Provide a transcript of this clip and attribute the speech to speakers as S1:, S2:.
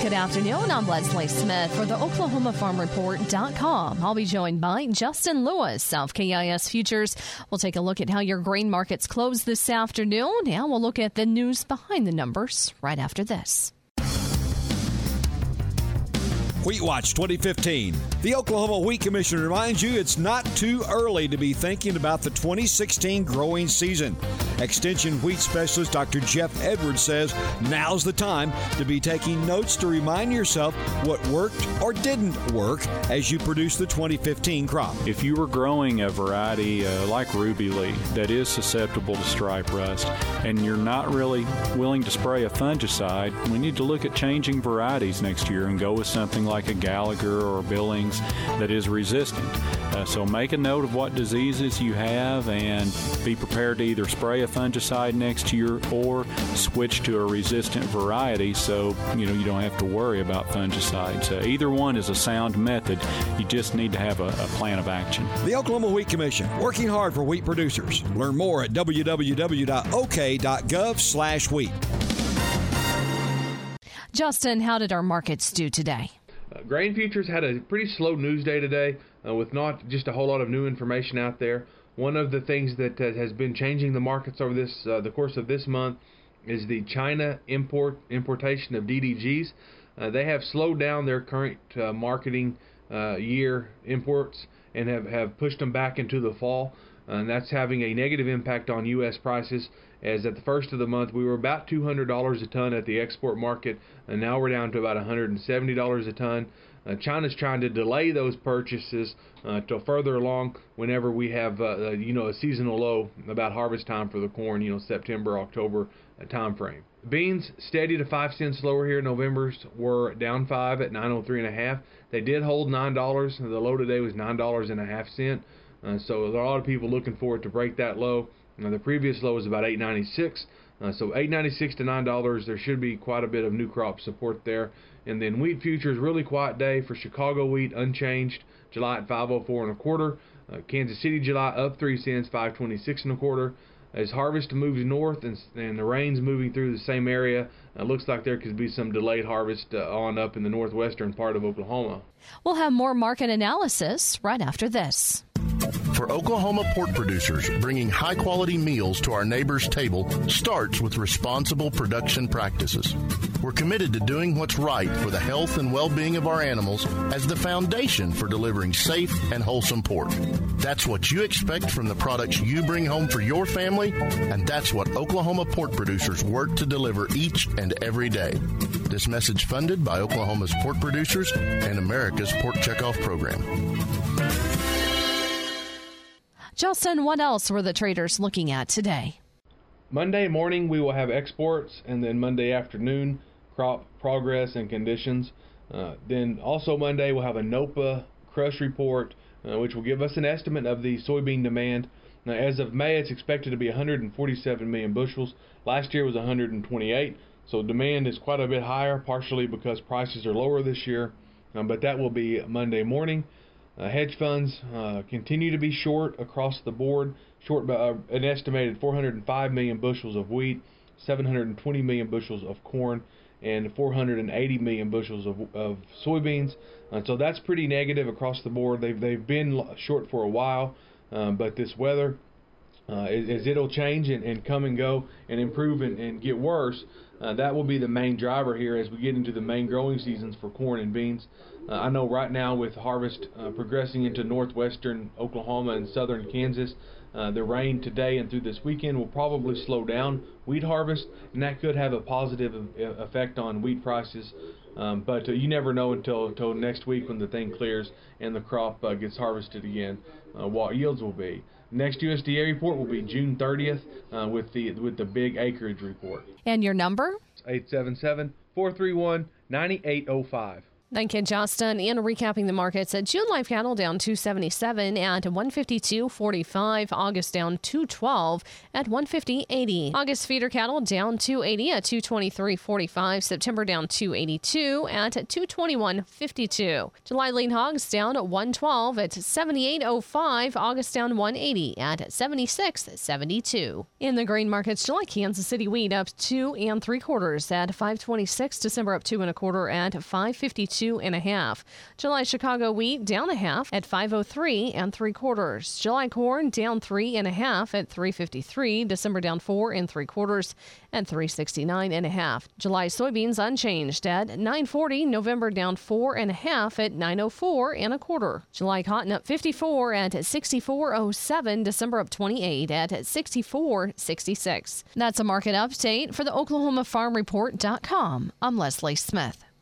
S1: Good afternoon. I'm Leslie Smith for the OklahomaFarmReport.com. I'll be joined by Justin Lewis of KIS Futures. We'll take a look at how your grain markets close this afternoon, and we'll look at the news behind the numbers right after this.
S2: Wheat Watch 2015. The Oklahoma Wheat Commission reminds you it's not too early to be thinking about the 2016 growing season. Extension wheat specialist Dr. Jeff Edwards says now's the time to be taking notes to remind yourself what worked or didn't work as you produce the 2015 crop.
S3: If you were growing a variety like Ruby Lee that is susceptible to stripe rust and you're not really willing to spray a fungicide, we need to look at changing varieties next year and go with something like a Gallagher or a Billings that is resistant. So make a note of what diseases you have and be prepared to either spray a fungicide next year or switch to a resistant variety so you don't have to worry about fungicides. Either one is a sound method. You just need to have a plan of action.
S2: The Oklahoma Wheat Commission, working hard for wheat producers. Learn more at www.ok.gov/wheat.
S1: Justin, how did our markets do today?
S4: Grain futures had a pretty slow news day today with not just a whole lot of new information out there. One of the things that has been changing the markets over the course of this month is the China importation of DDGs. They have slowed down their current marketing year imports and have pushed them back into the fall. And that's having a negative impact on U.S. prices, as at the first of the month we were about $200 a ton at the export market, and now we're down to about $170 a ton. China's trying to delay those purchases till further along whenever we have a seasonal low about harvest time for the corn, September, October time frame. Beans steady to 5 cents lower here. November's were down 5 at 903.5. They did hold $9. The low today was $9.50. So there are a lot of people looking for it to break that low. The previous low was about $8.96. So $8.96 to $9, there should be quite a bit of new crop support there. And then wheat futures, really quiet day for Chicago wheat, unchanged. July at 504.25. Kansas City July up 3 cents, 526.25. As harvest moves north and the rain's moving through the same area, it looks like there could be some delayed harvest on up in the northwestern part of Oklahoma.
S1: We'll have more market analysis right after this.
S5: For Oklahoma pork producers, bringing high-quality meals to our neighbors' table starts with responsible production practices. We're committed to doing what's right for the health and well-being of our animals as the foundation for delivering safe and wholesome pork. That's what you expect from the products you bring home for your family, and that's what Oklahoma pork producers work to deliver each and every day. This message funded by Oklahoma's pork producers and America's Pork Checkoff Program.
S1: Justin, what else were the traders looking at today?
S4: Monday morning we will have exports, and then Monday afternoon crop progress and conditions. Then also Monday we'll have a NOPA crush report, which will give us an estimate of the soybean demand. Now, as of May, it's expected to be 147 million bushels. Last year was 128, so demand is quite a bit higher, partially because prices are lower this year, but that will be Monday morning. Hedge funds continue to be short across the board, short by an estimated 405 million bushels of wheat, 720 million bushels of corn, and 480 million bushels of soybeans. So that's pretty negative across the board. They've been short for a while, but this weather, as it'll change and come and go and improve and get worse, that will be the main driver here as we get into the main growing seasons for corn and beans. I know right now with harvest progressing into northwestern Oklahoma and southern Kansas, the rain today and through this weekend will probably slow down wheat harvest, and that could have a positive effect on wheat prices. But you never know until next week when the thing clears and the crop gets harvested again, what yields will be. Next USDA report will be June 30th with the big acreage report.
S1: And your number?
S4: 877-431-9805.
S1: Thank you, Justin. And recapping the markets, June live cattle down 277 at 152.45. August down 212 at 150.80. August feeder cattle down 280 at 223.45. September down 282 at 221.52. July lean hogs down 112 at 78.05. August down 180 at 76.72. In the grain markets, July Kansas City wheat up 2 3/4 at 526. December up 2 1/4 at 552 1/2. July Chicago wheat down 1/2 at 503 3/4. July corn down 3 1/2 at 353. December down 4 3/4 at 369 1/2. July soybeans unchanged at 940. November down 4 1/2 at 904 1/4. July cotton up 54 at 64.07. December up 28 at 64.66. That's a market update for the OklahomaFarmReport.com. I'm Leslie Smith.